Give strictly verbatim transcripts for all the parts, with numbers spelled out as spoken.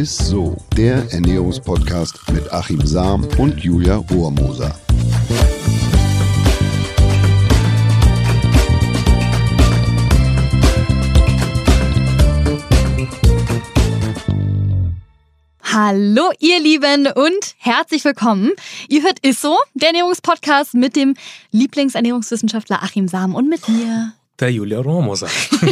ist so, der Ernährungspodcast mit Achim Sam und Julia Rohrmoser. Hallo ihr Lieben und herzlich willkommen. Ihr hört Ist so, der Ernährungspodcast mit dem Lieblingsernährungswissenschaftler Achim Sam und mit mir. Der Julia Rohrmoser.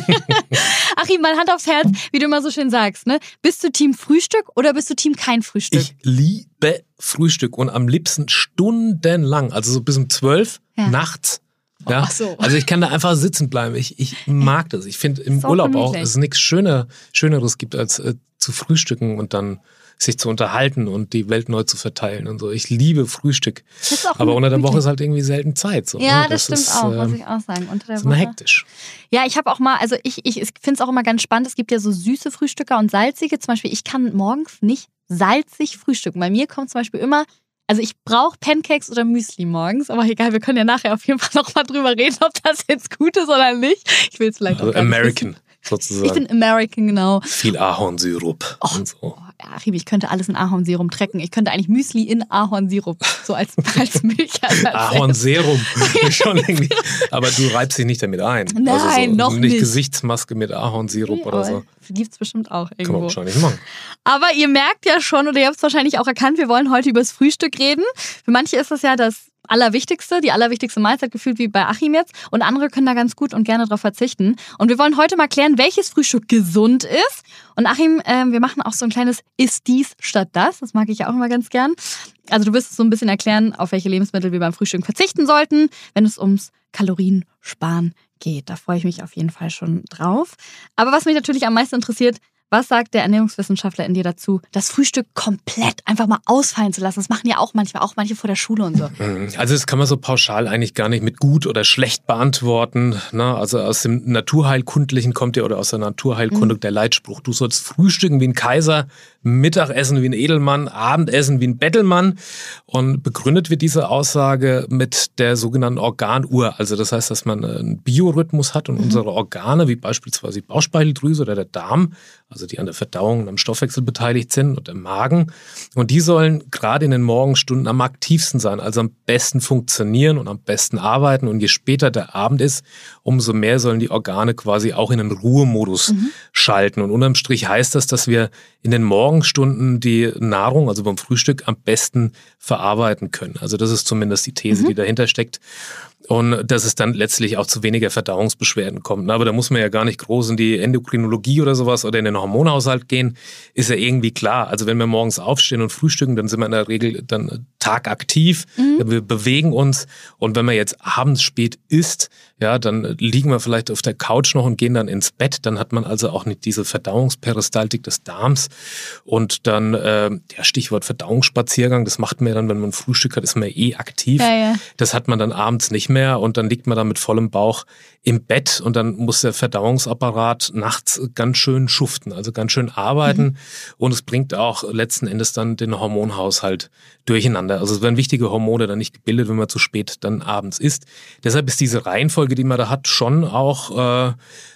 Achim, mal Hand aufs Herz, wie du immer so schön sagst, ne? Bist du Team Frühstück oder bist du Team kein Frühstück? Ich liebe Frühstück und am liebsten stundenlang, also so bis um zwölf ja. nachts. Ja, Ach so. Also ich kann da einfach sitzen bleiben. Ich, ich mag das. Ich finde im So Urlaub gemütlich. auch, dass es nichts Schöner, Schöneres gibt, als äh, zu frühstücken und dann sich zu unterhalten und die Welt neu zu verteilen und so. Ich liebe Frühstück. Aber unter der Woche ist halt irgendwie selten Zeit. So, ja, ne? das, das stimmt ist, auch, äh, muss ich auch sagen. Unter der ist Woche. immer hektisch. Ja, ich habe auch mal, also ich, ich finde es auch immer ganz spannend, es gibt ja so süße Frühstücker und salzige. Zum Beispiel, ich kann morgens nicht salzig frühstücken. Bei mir kommt zum Beispiel immer, also ich brauche Pancakes oder Müsli morgens, aber egal, wir können ja nachher auf jeden Fall nochmal drüber reden, ob das jetzt gut ist oder nicht. Ich will es vielleicht Also auch gar nicht American wissen. sozusagen. Ich bin American, genau. Viel Ahornsirup Oh, und so. oh, Achim, ich könnte alles in Ahornsirup trecken. Ich könnte eigentlich Müsli in Ahornsirup, so als, als Milchersatz. Ahornserum. Schon irgendwie. Aber du reibst dich nicht damit ein. Nein, also so, noch nicht. nicht. Gesichtsmaske mit Ahornsirup Nee, oder so. Gibt es bestimmt auch irgendwo. Kann man wahrscheinlich machen. Aber ihr merkt ja schon, oder ihr habt es wahrscheinlich auch erkannt, wir wollen heute über das Frühstück reden. Für manche ist das ja das Allerwichtigste, die allerwichtigste Mahlzeit, gefühlt wie bei Achim jetzt. Und andere können da ganz gut und gerne drauf verzichten. Und wir wollen heute mal klären, welches Frühstück gesund ist. Und Achim, äh, wir machen auch so ein kleines Ist dies statt das. Das mag ich ja auch immer ganz gern. Also du wirst so ein bisschen erklären, auf welche Lebensmittel wir beim Frühstück verzichten sollten, wenn es ums Kaloriensparen geht. Da freue ich mich auf jeden Fall schon drauf. Aber was mich natürlich am meisten interessiert, was sagt der Ernährungswissenschaftler in dir dazu, das Frühstück komplett einfach mal ausfallen zu lassen? Das machen ja auch manchmal, auch manche vor der Schule und so. Also das kann man so pauschal eigentlich gar nicht mit gut oder schlecht beantworten. Ne? Also aus dem Naturheilkundlichen kommt ja, oder aus der Naturheilkunde mhm. der Leitspruch, du sollst frühstücken wie ein Kaiser, Mittagessen wie ein Edelmann, Abendessen wie ein Bettelmann. Und begründet wird diese Aussage mit der sogenannten Organuhr. Also das heißt, dass man einen Biorhythmus hat und mhm. unsere Organe, wie beispielsweise die Bauchspeicheldrüse oder der Darm, also die an der Verdauung und am Stoffwechsel beteiligt sind und der Magen. Und die sollen gerade in den Morgenstunden am aktivsten sein, also am besten funktionieren und am besten arbeiten. Und je später der Abend ist, umso mehr sollen die Organe quasi auch in den Ruhemodus mhm. schalten. Und unterm Strich heißt das, dass wir in den Morgenstunden die Nahrung, also beim Frühstück, am besten verarbeiten können. Also das ist zumindest die These, mhm. die dahinter steckt. Und dass es dann letztlich auch zu weniger Verdauungsbeschwerden kommt. Aber da muss man ja gar nicht groß in die Endokrinologie oder sowas oder in den Hormonhaushalt gehen, ist ja irgendwie klar. Also wenn wir morgens aufstehen und frühstücken, dann sind wir in der Regel dann tagaktiv, mhm. wir bewegen uns. Und wenn man jetzt abends spät isst, ja, dann liegen wir vielleicht auf der Couch noch und gehen dann ins Bett. Dann hat man also auch nicht diese Verdauungsperistaltik des Darms. Und dann, äh, ja, Stichwort Verdauungsspaziergang, das macht man ja dann, wenn man Frühstück hat, ist man eh aktiv. Ja, ja. Das hat man dann abends nicht mehr. Und dann liegt man da mit vollem Bauch im Bett und dann muss der Verdauungsapparat nachts ganz schön schuften, also ganz schön arbeiten. Mhm. Und es bringt auch letzten Endes dann den Hormonhaushalt durcheinander. Also es werden wichtige Hormone dann nicht gebildet, wenn man zu spät dann abends isst. Deshalb ist diese Reihenfolge, die man da hat, schon auch, äh,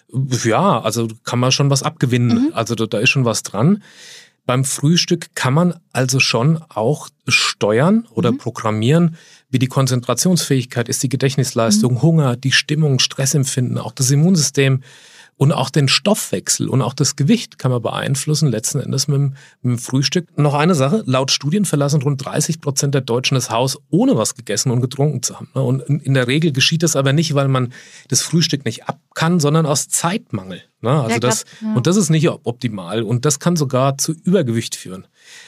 ja, also kann man schon was abgewinnen. Mhm. Also da, da ist schon was dran. Beim Frühstück kann man also schon auch steuern oder mhm. programmieren, wie die Konzentrationsfähigkeit ist, die Gedächtnisleistung, mhm. Hunger, die Stimmung, Stressempfinden, auch das Immunsystem und auch den Stoffwechsel und auch das Gewicht kann man beeinflussen, letzten Endes mit dem, mit dem Frühstück. Noch eine Sache, laut Studien verlassen rund dreißig Prozent der Deutschen das Haus, ohne was gegessen und getrunken zu haben. Und in der Regel geschieht das aber nicht, weil man das Frühstück nicht ab kann, sondern aus Zeitmangel. Also ja, das, ja. Und das ist nicht optimal und das kann sogar zu Übergewicht führen.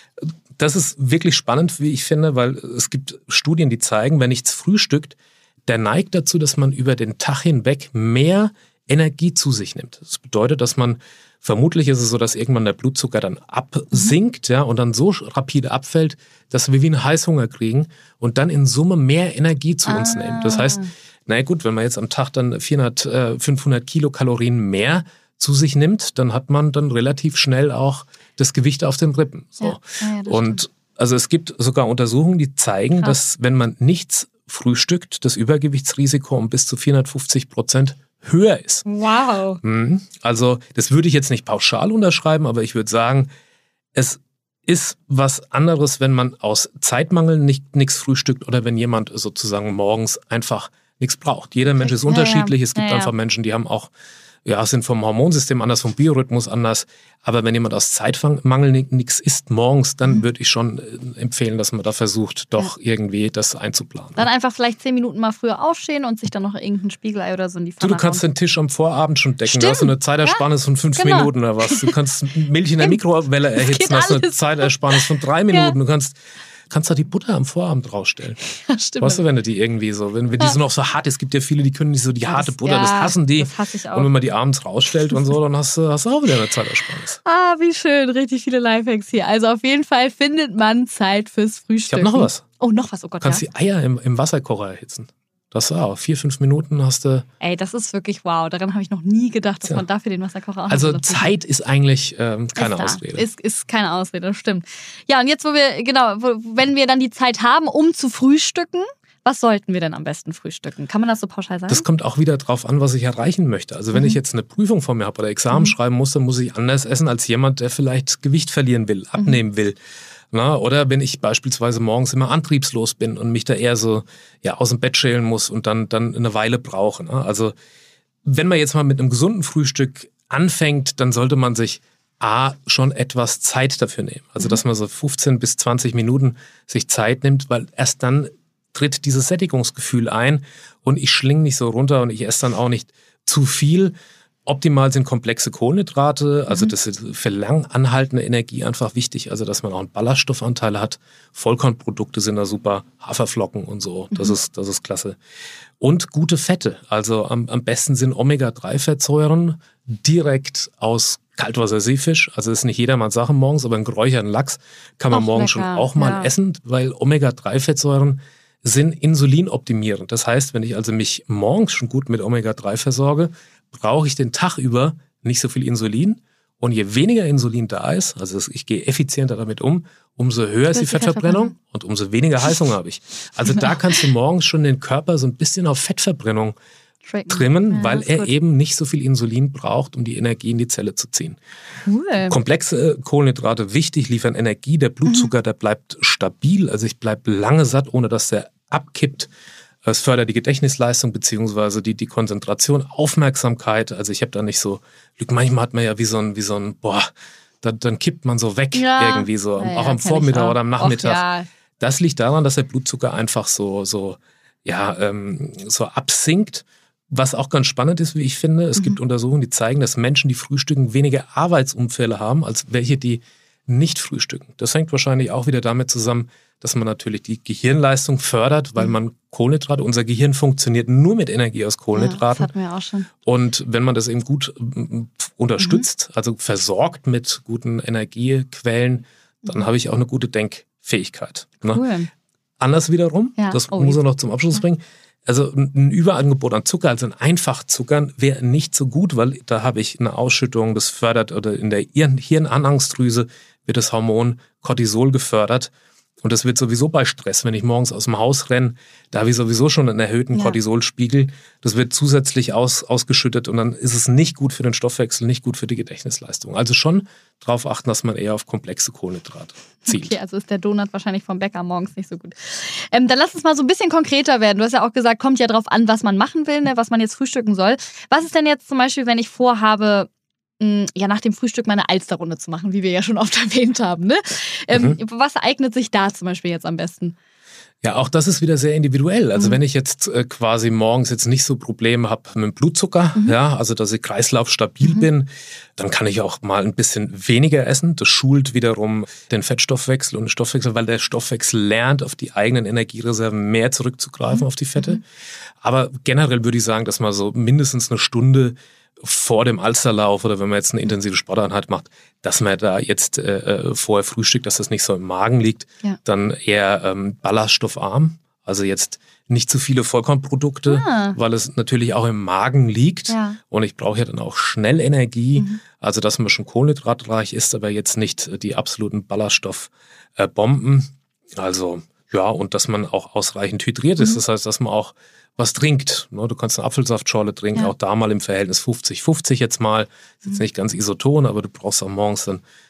Das ist wirklich spannend, wie ich finde, weil es gibt Studien, die zeigen, wer nichts frühstückt, der neigt dazu, dass man über den Tag hinweg mehr Energie zu sich nimmt. Das bedeutet, dass man, vermutlich ist es so, dass irgendwann der Blutzucker dann absinkt, ja, und dann so rapide abfällt, dass wir wie einen Heißhunger kriegen und dann in Summe mehr Energie zu uns ah. nehmen. Das heißt, na gut, wenn man jetzt am Tag dann vierhundert, fünfhundert Kilokalorien mehr zu sich nimmt, dann hat man dann relativ schnell auch das Gewicht auf den Rippen. So. Ja, ja, das und stimmt. Also es gibt sogar Untersuchungen, die zeigen, Krass. dass wenn man nichts frühstückt, das Übergewichtsrisiko um bis zu vierhundertfünfzig Prozent höher ist. Wow. Also das würde ich jetzt nicht pauschal unterschreiben, aber ich würde sagen, es ist was anderes, wenn man aus Zeitmangel nicht nichts frühstückt oder wenn jemand sozusagen morgens einfach nichts braucht. Jeder Mensch ist Ja, unterschiedlich. ja. Es gibt Ja, ja. einfach Menschen, die haben auch, ja, sind vom Hormonsystem anders, vom Biorhythmus anders. Aber wenn jemand aus Zeitmangel nichts isst morgens, dann Mhm. würde ich schon äh, empfehlen, dass man da versucht, doch irgendwie das einzuplanen. Dann einfach vielleicht zehn Minuten mal früher aufstehen und sich dann noch irgendein Spiegelei oder so in die Du, Pfanne du kannst hauen. den Tisch am Vorabend schon decken. Stimmt. Da hast du eine Zeitersparnis von fünf genau. Minuten oder was. Du kannst Milch in der Mikrowelle erhitzen, geht hast eine alles. Zeitersparnis von drei Minuten. Du kannst, kannst da die Butter am Vorabend rausstellen. Ja, stimmt. Weißt du, wenn du die irgendwie so, wenn, wenn die so noch so hart ist, es gibt ja viele, die können nicht so die harte das- Butter, ja, das hassen die. das hasse ich auch. Und wenn man die abends rausstellt und so, dann hast du, hast du auch wieder eine Zeitersparnis. Ah, wie schön. Richtig viele Lifehacks hier. Also auf jeden Fall findet man Zeit fürs Frühstück. Ich habe noch was. Oh, noch was. Oh Gott, Du kannst ja. die Eier im, im Wasserkocher erhitzen. Das ist auch vier, fünf Minuten hast du. Ey, das ist wirklich wow. Daran habe ich noch nie gedacht, dass Tja. man dafür den Wasserkocher auch Also noch benutzt. Zeit ist eigentlich ähm, keine ist da. Ausrede. Ist, ist keine Ausrede, das stimmt. Ja, und jetzt, wo wir, genau, wo, wenn wir dann die Zeit haben, um zu frühstücken, was sollten wir denn am besten frühstücken? Kann man das so pauschal sagen? Das kommt auch wieder drauf an, was ich erreichen möchte. Also wenn Mhm. ich jetzt eine Prüfung vor mir habe oder Examen Mhm. schreiben muss, dann muss ich anders essen als jemand, der vielleicht Gewicht verlieren will, abnehmen will. Na, oder wenn ich beispielsweise morgens immer antriebslos bin und mich da eher so ja, aus dem Bett schälen muss und dann, dann eine Weile brauche. Ne? Also wenn man jetzt mal mit einem gesunden Frühstück anfängt, dann sollte man sich A, schon etwas Zeit dafür nehmen. Also dass man so fünfzehn bis zwanzig Minuten sich Zeit nimmt, weil erst dann tritt dieses Sättigungsgefühl ein und ich schlinge nicht so runter und ich esse dann auch nicht zu viel. Optimal sind komplexe Kohlenhydrate, also das ist für lang anhaltende Energie einfach wichtig, also dass man auch einen Ballaststoffanteil hat. Vollkornprodukte sind da super, Haferflocken und so, das ist, das ist klasse. Und gute Fette, also am, am besten sind Omega drei Fettsäuren direkt aus Kaltwasser-Seefisch, also ist nicht jedermanns Sache morgens, aber einen geräucherten Lachs kann man Ach, morgens lecker, schon auch mal ja. essen, weil Omega drei Fettsäuren sind insulinoptimierend. Das heißt, wenn ich also mich morgens schon gut mit Omega drei versorge, brauche ich den Tag über nicht so viel Insulin. Und je weniger Insulin da ist, also ich gehe effizienter damit um, umso höher ist die ist die Fettverbrennung Fettverbrennung. und umso weniger Heißhunger habe ich. Also da kannst du morgens schon den Körper so ein bisschen auf Fettverbrennung Tracken. trimmen, Ja, weil ist er gut. eben nicht so viel Insulin braucht, um die Energie in die Zelle zu ziehen. Cool. Komplexe Kohlenhydrate wichtig, liefern Energie. Der Blutzucker, der bleibt stabil. Also ich bleibe lange satt, ohne dass der abkippt. Es fördert die Gedächtnisleistung beziehungsweise die, die Konzentration, Aufmerksamkeit. Also ich habe da nicht so, manchmal hat man ja wie so ein, wie so ein, boah, dann, dann kippt man so weg Ja. irgendwie so, Ja, ja, auch am kenn ich Vormittag auch. oder am Och, Nachmittag. ja. Das liegt daran, dass der Blutzucker einfach so, so, ja, ähm, so absinkt. Was auch ganz spannend ist, wie ich finde, es Mhm. gibt Untersuchungen, die zeigen, dass Menschen, die frühstücken, weniger Arbeitsunfälle haben, als welche, die nicht frühstücken. Das hängt wahrscheinlich auch wieder damit zusammen, dass man natürlich die Gehirnleistung fördert, weil man Kohlenhydrate, unser Gehirn funktioniert nur mit Energie aus Ja, das Kohlenhydraten. hatten wir auch schon. Und wenn man das eben gut ähm, unterstützt, also versorgt mit guten Energiequellen, dann habe ich auch eine gute Denkfähigkeit. Ne? Cool. Anders wiederum, Ja. das Oh, muss jetzt- er noch zum Abschluss bringen, also ein Überangebot an Zucker, also ein Einfachzuckern, wäre nicht so gut, weil da habe ich eine Ausschüttung, das fördert, oder in der Hirn- Hirnanhangsdrüse wird das Hormon Cortisol gefördert. Und das wird sowieso bei Stress, wenn ich morgens aus dem Haus renne, da habe ich sowieso schon einen erhöhten Ja. Cortisolspiegel. Das wird zusätzlich aus, ausgeschüttet und dann ist es nicht gut für den Stoffwechsel, nicht gut für die Gedächtnisleistung. Also schon darauf achten, dass man eher auf komplexe Kohlenhydrate zielt. Okay, also ist der Donut wahrscheinlich vom Bäcker morgens nicht so gut. Ähm, dann lass uns mal so ein bisschen konkreter werden. Du hast ja auch gesagt, kommt ja drauf an, was man machen will, ne, was man jetzt frühstücken soll. Was ist denn jetzt zum Beispiel, wenn ich vorhabe, mh, ja nach dem Frühstück meine Alsterrunde zu machen, wie wir ja schon oft erwähnt haben. Ne? Ähm, Mhm. Was eignet sich da zum Beispiel jetzt am besten? Ja, auch das ist wieder sehr individuell. Also Mhm. wenn ich jetzt äh, quasi morgens jetzt nicht so Probleme habe mit dem Blutzucker, Mhm. ja, also dass ich kreislaufstabil Mhm. bin, dann kann ich auch mal ein bisschen weniger essen. Das schult wiederum den Fettstoffwechsel und den Stoffwechsel, weil der Stoffwechsel lernt, auf die eigenen Energiereserven mehr zurückzugreifen, Mhm. auf die Fette. Mhm. Aber generell würde ich sagen, dass man so mindestens eine Stunde vor dem Alsterlauf oder wenn man jetzt eine intensive Sporteinheit macht, dass man da jetzt äh, vorher frühstückt, dass das nicht so im Magen liegt, Ja. dann eher ähm, ballaststoffarm, also jetzt nicht zu viele Vollkornprodukte, Ah. weil es natürlich auch im Magen liegt Ja. und ich brauche ja dann auch schnell Energie, Mhm. also dass man schon kohlenhydratreich ist, aber jetzt nicht die absoluten Ballaststoffbomben, also ja, und dass man auch ausreichend hydriert ist, Mhm. das heißt, dass man auch was trinkt. Ne? Du kannst eine Apfelsaftschorle trinken, Ja. auch da mal im Verhältnis fünfzig fünfzig jetzt mal. Ist jetzt Mhm. nicht ganz isoton, aber du brauchst auch morgens dann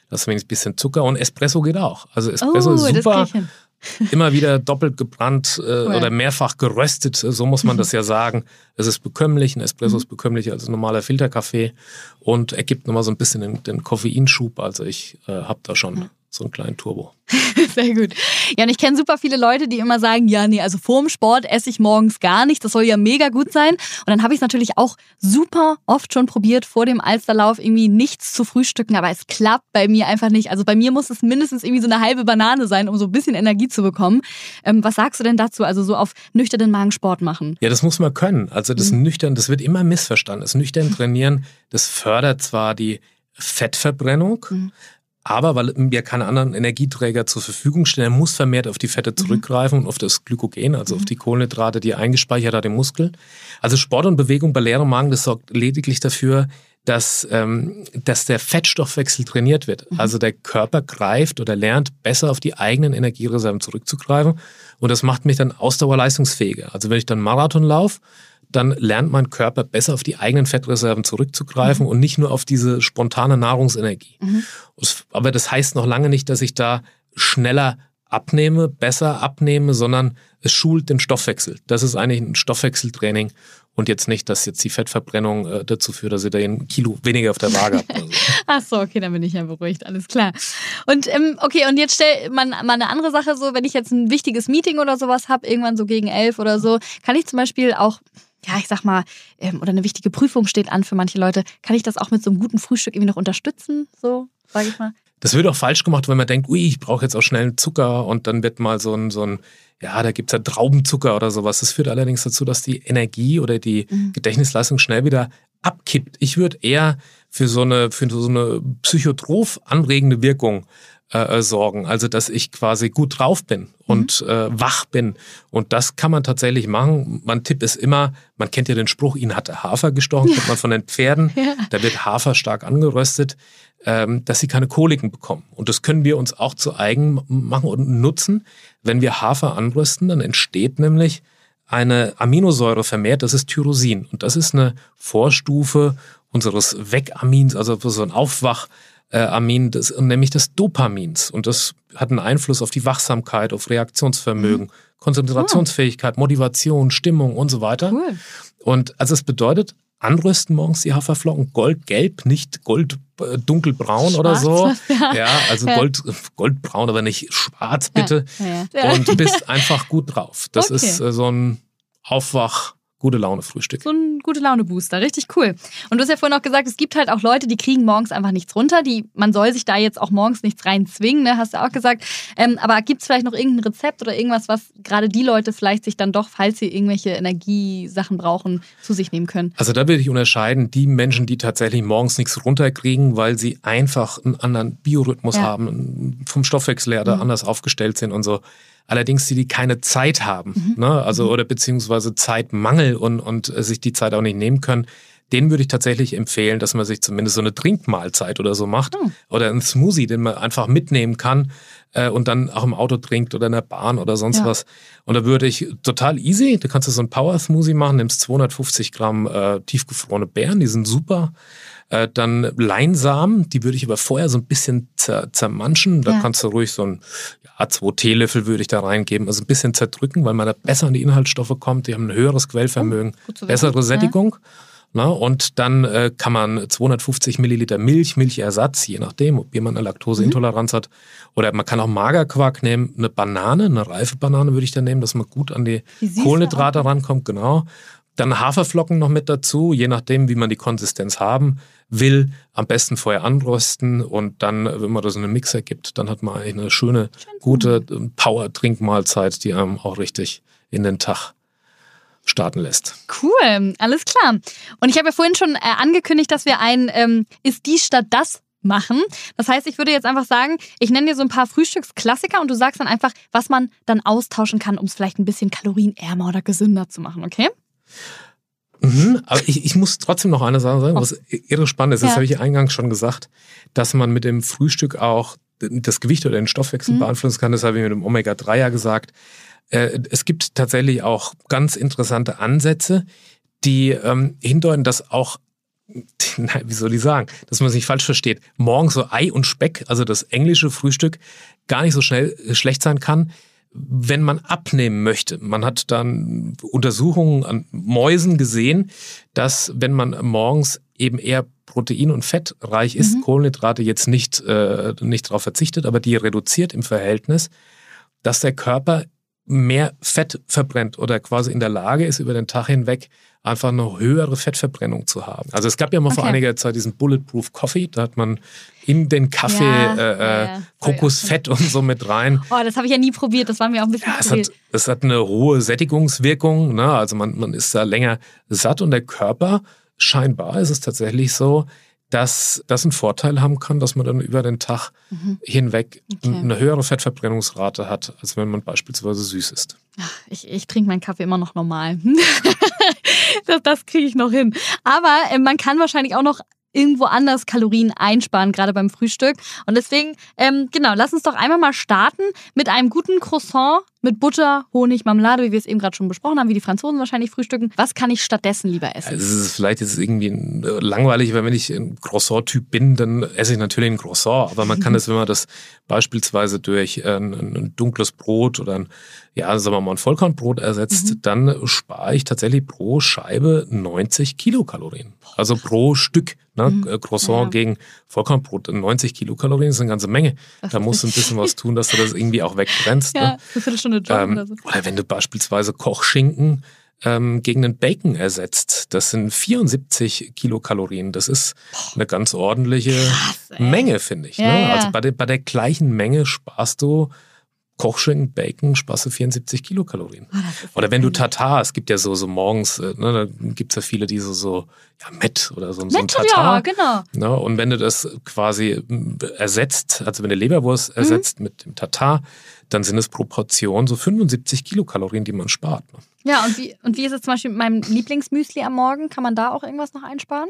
Das ist wenigstens ein bisschen Zucker und Espresso geht auch. Also Espresso oh, ist super. Das Immer wieder doppelt gebrannt äh, cool. oder mehrfach geröstet, so muss man das ja sagen. Es ist bekömmlich, ein Espresso Mhm. ist bekömmlicher als ein normaler Filterkaffee und ergibt nochmal so ein bisschen den, den Koffeinschub. Also ich äh, habe da schon Mhm. so einen kleinen Turbo. Sehr gut. Ja, und ich kenne super viele Leute, die immer sagen, ja, nee, also vorm Sport esse ich morgens gar nichts. Das soll ja mega gut sein. Und dann habe ich es natürlich auch super oft schon probiert, vor dem Alsterlauf irgendwie nichts zu frühstücken. Aber es klappt bei mir einfach nicht. Also bei mir muss es mindestens irgendwie so eine halbe Banane sein, um so ein bisschen Energie zu bekommen. Ähm, was sagst du denn dazu? Also so auf nüchternen Magen Sport machen? Ja, das muss man können. Also das Mhm. nüchtern, das wird immer missverstanden. Das nüchtern trainieren, das fördert zwar die Fettverbrennung, Mhm. aber weil mir keine anderen Energieträger zur Verfügung stehen, er muss vermehrt auf die Fette zurückgreifen und auf das Glykogen, also Mhm. auf die Kohlenhydrate, die er eingespeichert hat im Muskel. Also Sport und Bewegung bei leerem Magen, das sorgt lediglich dafür, dass, ähm, dass der Fettstoffwechsel trainiert wird. Mhm. Also der Körper greift oder lernt besser auf die eigenen Energiereserven zurückzugreifen und das macht mich dann ausdauerleistungsfähiger. Also wenn ich dann Marathon laufe, dann lernt mein Körper besser auf die eigenen Fettreserven zurückzugreifen Mhm. und nicht nur auf diese spontane Nahrungsenergie. Mhm. Aber das heißt noch lange nicht, dass ich da schneller abnehme, besser abnehme, sondern es schult den Stoffwechsel. Das ist eigentlich ein Stoffwechseltraining und jetzt nicht, dass jetzt die Fettverbrennung äh, dazu führt, dass ich da ein Kilo weniger auf der Waage habe. Also. Ach so, okay, dann bin ich ja beruhigt, alles klar. Und ähm, okay, und jetzt stell man mal eine andere Sache so, wenn ich jetzt ein wichtiges Meeting oder sowas habe, irgendwann so gegen elf oder so, kann ich zum Beispiel auch, ja, ich sag mal, ähm, oder eine wichtige Prüfung steht an für manche Leute, kann ich das auch mit so einem guten Frühstück irgendwie noch unterstützen, so, sage ich mal? Das wird auch falsch gemacht, wenn man denkt, ui, ich brauche jetzt auch schnell einen Zucker und dann wird mal so ein, so ein ja, da gibt es ja Traubenzucker oder sowas. Das führt allerdings dazu, dass die Energie oder die Mhm. Gedächtnisleistung schnell wieder abkippt. Ich würde eher für so eine, für so eine psychotroph anregende Wirkung äh, sorgen. Also, dass ich quasi gut drauf bin und mhm. äh, wach bin. Und das kann man tatsächlich machen. Mein Tipp ist immer, man kennt ja den Spruch, ihn hat der Hafer gestochen, kennt man von den Pferden. Ja. Da wird Hafer stark angeröstet, ähm, dass sie keine Koliken bekommen. Und das können wir uns auch zu eigen machen und nutzen. Wenn wir Hafer anrösten, dann entsteht nämlich eine Aminosäure vermehrt, das ist Tyrosin. Und das ist eine Vorstufe unseres Wegamins, also so ein Aufwachamin, das, nämlich des Dopamins. Und das hat einen Einfluss auf die Wachsamkeit, auf Reaktionsvermögen, mhm. Konzentrationsfähigkeit, Motivation, Stimmung und so weiter. Cool. Und also es bedeutet, anrösten morgens die Haferflocken, goldgelb, nicht gold äh, dunkelbraun schwarz, oder so. Ja, ja also ja. Gold, goldbraun, aber nicht schwarz, bitte. Ja, ja. Und bist einfach gut drauf. Das okay. ist äh, so ein Aufwach, gute Laune-Frühstück. So ein gute Laune-Booster, richtig cool. Und du hast ja vorhin auch gesagt, es gibt halt auch Leute, die kriegen morgens einfach nichts runter. Die, man soll sich da jetzt auch morgens nichts reinzwingen, ne? Hast du auch gesagt. Ähm, aber gibt es vielleicht noch irgendein Rezept oder irgendwas, was gerade die Leute vielleicht sich dann doch, falls sie irgendwelche Energiesachen brauchen, zu sich nehmen können? Also da würde ich unterscheiden, die Menschen, die tatsächlich morgens nichts runterkriegen, weil sie einfach einen anderen Biorhythmus ja. haben, vom Stoffwechsel her da mhm. anders aufgestellt sind und so. Allerdings die, die keine Zeit haben, mhm. ne? Also oder beziehungsweise Zeitmangel und, und sich die Zeit auch nicht nehmen können, denen würde ich tatsächlich empfehlen, dass man sich zumindest so eine Trinkmahlzeit oder so macht mhm. oder einen Smoothie, den man einfach mitnehmen kann äh, und dann auch im Auto trinkt oder in der Bahn oder sonst ja. was. Und da würde ich total easy, da kannst du so einen Power-Smoothie machen, nimmst zweihundertfünfzig Gramm äh, tiefgefrorene Beeren, die sind super. Äh, dann Leinsamen, die würde ich aber vorher so ein bisschen zer- zermanschen. Da ja. kannst du ruhig so ein, ja, zwei Teelöffel würde ich da reingeben. Also ein bisschen zerdrücken, weil man da besser an die Inhaltsstoffe kommt. Die haben ein höheres Quellvermögen, oh, bessere Sättigung. Ja. Na, und dann äh, kann man zweihundertfünfzig Milliliter Milch, Milchersatz, je nachdem, ob jemand eine Laktoseintoleranz mhm. hat. Oder man kann auch Magerquark nehmen, eine Banane, eine reife Banane würde ich dann nehmen, dass man gut an die, die Kohlenhydrate auch rankommt. Genau. Dann Haferflocken noch mit dazu, je nachdem, wie man die Konsistenz haben will. Am besten vorher anrösten und dann, wenn man das in einen Mixer gibt, dann hat man eigentlich eine schöne, gute Power-Trinkmahlzeit, die einem auch richtig in den Tag starten lässt. Cool, alles klar. Und ich habe ja vorhin schon äh, angekündigt, dass wir ein ähm, Ist dies statt das machen. Das heißt, ich würde jetzt einfach sagen, ich nenne dir so ein paar Frühstücksklassiker und du sagst dann einfach, was man dann austauschen kann, um es vielleicht ein bisschen kalorienärmer oder gesünder zu machen, okay? Mhm, aber ich, ich muss trotzdem noch eine Sache sagen, was irre spannend ist, das ja. habe ich eingangs schon gesagt, dass man mit dem Frühstück auch das Gewicht oder den Stoffwechsel mhm. beeinflussen kann. Das habe ich mit dem Omega drei ja gesagt. Äh, es gibt tatsächlich auch ganz interessante Ansätze, die ähm, hindeuten, dass auch Nein, wie soll ich sagen, dass man es nicht falsch versteht, morgens so Ei und Speck, also das englische Frühstück, gar nicht so schnell schlecht sein kann, wenn man abnehmen möchte. Man hat dann Untersuchungen an Mäusen gesehen, dass wenn man morgens eben eher protein- und fettreich ist, mhm. Kohlenhydrate jetzt nicht, äh, nicht darauf verzichtet, aber die reduziert im Verhältnis, dass der Körper mehr Fett verbrennt oder quasi in der Lage ist, über den Tag hinweg einfach eine höhere Fettverbrennung zu haben. Also es gab ja mal okay. vor einiger Zeit diesen Bulletproof Coffee, da hat man in den Kaffee ja, äh, ja, Kokosfett und so mit rein. Oh, das habe ich ja nie probiert, das war mir auch ein bisschen ja, es hat, es hat eine hohe Sättigungswirkung, ne? Also man, man ist da länger satt und der Körper, scheinbar ist es tatsächlich so, dass das einen Vorteil haben kann, dass man dann über den Tag mhm. hinweg okay. eine höhere Fettverbrennungsrate hat, als wenn man beispielsweise süß isst. Ach, ich, ich trinke meinen Kaffee immer noch normal. das das kriege ich noch hin. Aber äh, man kann wahrscheinlich auch noch irgendwo anders Kalorien einsparen, gerade beim Frühstück. Und deswegen, ähm, genau, lass uns doch einmal mal starten mit einem guten Croissant mit Butter, Honig, Marmelade, wie wir es eben gerade schon besprochen haben, wie die Franzosen wahrscheinlich frühstücken. Was kann ich stattdessen lieber essen? Also es ist vielleicht jetzt irgendwie langweilig, weil wenn ich ein Croissant-Typ bin, dann esse ich natürlich ein Croissant. Aber man kann das, wenn man das beispielsweise durch ein, ein dunkles Brot oder ein, ja, sagen wir mal, ein Vollkornbrot ersetzt, mhm. dann spare ich tatsächlich pro Scheibe neunzig Kilokalorien. Also pro Stück. Ne? Mhm. Croissant ja. gegen Vollkornbrot, neunzig Kilokalorien ist eine ganze Menge. Das da musst du ein bisschen was tun, dass du das irgendwie auch wegbrennst. Ja, ne? eine Viertelstunde joggen ähm, oder so. Oder wenn du beispielsweise Kochschinken ähm, gegen einen Bacon ersetzt, das sind vierundsiebzig Kilokalorien. Das ist eine ganz ordentliche Krass, Menge, finde ich. Ja, ne? ja. Also bei der, bei der gleichen Menge sparst du Kochschinken, Bacon, sparst du vierundsiebzig Kilokalorien. Oh, oder wenn du Tatar, es gibt ja so, so morgens, ne, da gibt es ja viele, die so, so ja, Met oder so, so ein Tatar. Ja, genau. Ne, und wenn du das quasi ersetzt, also wenn du Leberwurst ersetzt mhm. mit dem Tatar, dann sind es pro Portion so fünfundsiebzig Kilokalorien, die man spart. Ne? Ja, und wie, und wie ist es zum Beispiel mit meinem Lieblingsmüsli am Morgen? Kann man da auch irgendwas noch einsparen?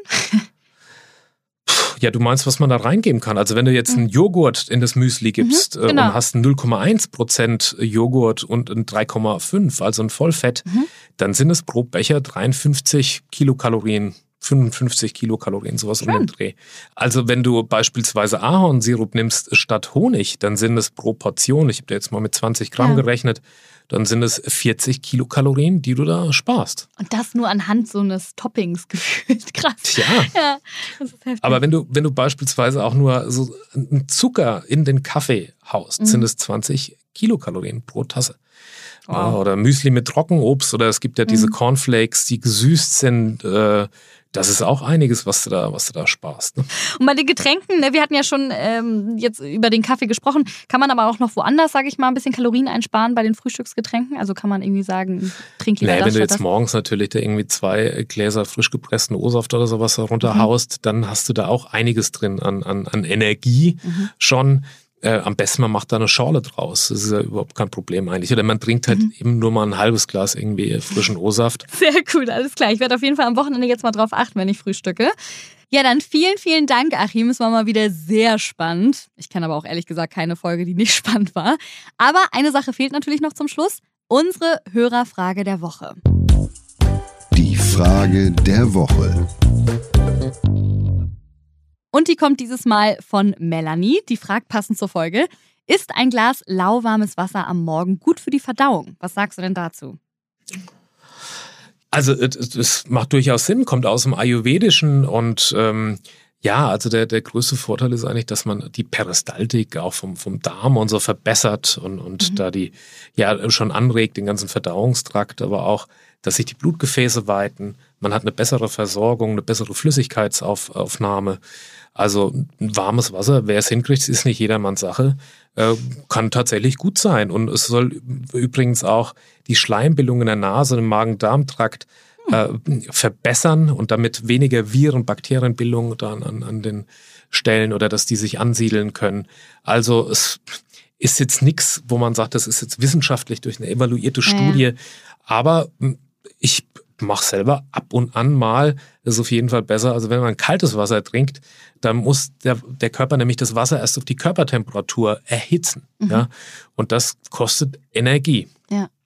Ja, du meinst, was man da reingeben kann. Also wenn du jetzt einen Joghurt in das Müsli gibst mhm, genau. und hast null Komma eins Prozent Joghurt und ein drei Komma fünf, also ein Vollfett, mhm. dann sind es pro Becher dreiundfünfzig Kilokalorien, fünfundfünfzig Kilokalorien, sowas um den Dreh. Also wenn du beispielsweise Ahornsirup nimmst statt Honig, dann sind es pro Portion, ich habe da jetzt mal mit zwanzig Gramm ja. gerechnet, dann sind es vierzig Kilokalorien, die du da sparst. Und das nur anhand so eines Toppings gefühlt. Krass. Ja. ja das ist heftig. Aber wenn du, wenn du beispielsweise auch nur so einen Zucker in den Kaffee haust, mhm. sind es zwanzig Kilokalorien pro Tasse. Wow. Ja, oder Müsli mit Trockenobst oder es gibt ja diese mhm. Cornflakes, die gesüßt sind. Äh, Das ist auch einiges, was du da, was du da sparst. Ne? Und bei den Getränken, ne, wir hatten ja schon ähm, jetzt über den Kaffee gesprochen, kann man aber auch noch woanders, sage ich mal, ein bisschen Kalorien einsparen bei den Frühstücksgetränken? Also kann man irgendwie sagen, trink lieber nee, das wenn du jetzt das. morgens natürlich da irgendwie zwei Gläser frisch gepressten O-Saft oder sowas runterhaust, mhm. dann hast du da auch einiges drin an, an, an Energie mhm. schon. Äh, am besten man macht da eine Schorle draus. Das ist ja überhaupt kein Problem eigentlich. Oder man trinkt halt mhm. eben nur mal ein halbes Glas irgendwie frischen O-Saft. Sehr cool, alles klar. Ich werde auf jeden Fall am Wochenende jetzt mal drauf achten, wenn ich frühstücke. Ja, dann vielen, vielen Dank, Achim. Es war mal wieder sehr spannend. Ich kenne aber auch ehrlich gesagt keine Folge, die nicht spannend war. Aber eine Sache fehlt natürlich noch zum Schluss. Unsere Hörerfrage der Woche. Die Frage der Woche. Und die kommt dieses Mal von Melanie. Die fragt passend zur Folge: Ist ein Glas lauwarmes Wasser am Morgen gut für die Verdauung? Was sagst du denn dazu? Also es macht durchaus Sinn, kommt aus dem Ayurvedischen und ähm, ja, also der, der größte Vorteil ist eigentlich, dass man die Peristaltik auch vom, vom Darm und so verbessert und, und mhm. da die ja schon anregt, den ganzen Verdauungstrakt, aber auch, dass sich die Blutgefäße weiten. Man hat eine bessere Versorgung, eine bessere Flüssigkeitsaufnahme. Also ein warmes Wasser, wer es hinkriegt, ist nicht jedermanns Sache, äh, kann tatsächlich gut sein. Und es soll übrigens auch die Schleimbildung in der Nase, im Magen-Darm-Trakt äh, verbessern und damit weniger Viren, Bakterienbildung dann an, an den Stellen oder dass die sich ansiedeln können. Also es ist jetzt nichts, wo man sagt, das ist jetzt wissenschaftlich durch eine evaluierte Studie, ja. aber ich mache selber ab und an mal, das ist auf jeden Fall besser. Also wenn man kaltes Wasser trinkt, dann muss der, der Körper nämlich das Wasser erst auf die Körpertemperatur erhitzen. Mhm. Ja? Und das kostet Energie. Ja.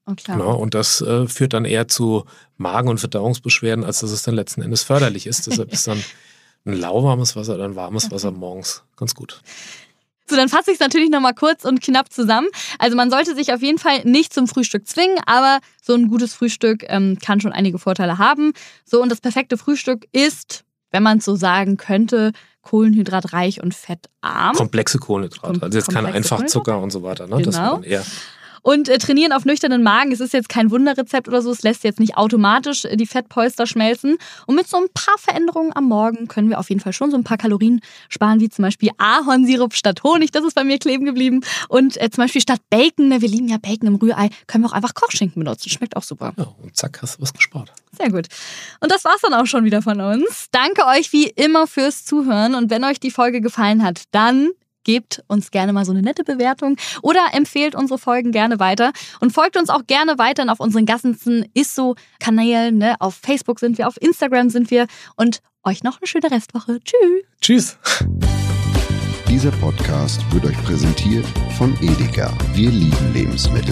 Oh, klar. Ja, und das äh, führt dann eher zu Magen- und Verdauungsbeschwerden, als dass es dann letzten Endes förderlich ist. Deshalb ist dann ein lauwarmes Wasser oder ein warmes Wasser morgens ganz gut. So, dann fasse ich es natürlich nochmal kurz und knapp zusammen. Also man sollte sich auf jeden Fall nicht zum Frühstück zwingen, aber so ein gutes Frühstück ähm, kann schon einige Vorteile haben. So, und das perfekte Frühstück ist, wenn man es so sagen könnte, kohlenhydratreich und fettarm. Komplexe Kohlenhydrate, also jetzt kein Einfachzucker und so weiter. Ne? Genau. Das war dann eher Und äh, trainieren auf nüchternen Magen, es ist jetzt kein Wunderrezept oder so, es lässt jetzt nicht automatisch die Fettpolster schmelzen. Und mit so ein paar Veränderungen am Morgen können wir auf jeden Fall schon so ein paar Kalorien sparen, wie zum Beispiel Ahornsirup statt Honig, das ist bei mir kleben geblieben. Und äh, zum Beispiel statt Bacon, ne, wir lieben ja Bacon im Rührei, können wir auch einfach Kochschinken benutzen, schmeckt auch super. Ja, und zack, hast du was gespart. Sehr gut. Und das war's dann auch schon wieder von uns. Danke euch wie immer fürs Zuhören. Und wenn euch die Folge gefallen hat, dann gebt uns gerne mal so eine nette Bewertung oder empfehlt unsere Folgen gerne weiter und folgt uns auch gerne weiterhin auf unseren ganzen Isso-Kanälen. Ne? Auf Facebook sind wir, auf Instagram sind wir und euch noch eine schöne Restwoche. Tschüss. Tschüss. Dieser Podcast wird euch präsentiert von Edeka. Wir lieben Lebensmittel.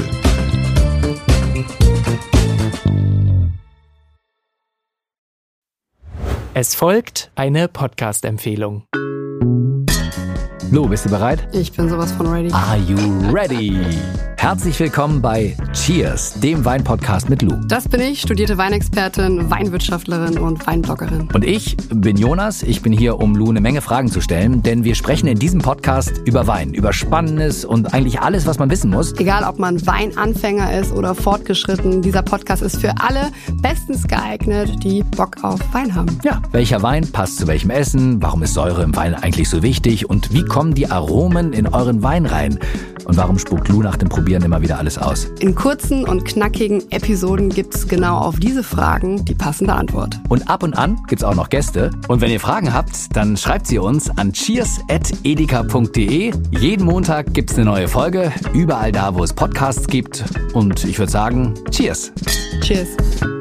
Es folgt eine Podcast-Empfehlung. Lou, bist du bereit? Ich bin sowas von ready. Are you ready? Herzlich willkommen bei Cheers, dem Wein-Podcast mit Lou. Das bin ich, studierte Weinexpertin, Weinwirtschaftlerin und Weinbloggerin. Und ich bin Jonas. Ich bin hier, um Lou eine Menge Fragen zu stellen, denn wir sprechen in diesem Podcast über Wein, über Spannendes und eigentlich alles, was man wissen muss. Egal, ob man Weinanfänger ist oder fortgeschritten, dieser Podcast ist für alle bestens geeignet, die Bock auf Wein haben. Ja, welcher Wein passt zu welchem Essen? Warum ist Säure im Wein eigentlich so wichtig? Und wie kommen die Aromen in euren Wein rein? Und warum spuckt Lou nach dem Probieren immer wieder alles aus? In kurzen und knackigen Episoden gibt's genau auf diese Fragen die passende Antwort. Und ab und an gibt's auch noch Gäste. Und wenn ihr Fragen habt, dann schreibt sie uns an cheers at edeka punkt de. Jeden Montag gibt's eine neue Folge, überall da, wo es Podcasts gibt. Und ich würde sagen, Cheers! Cheers!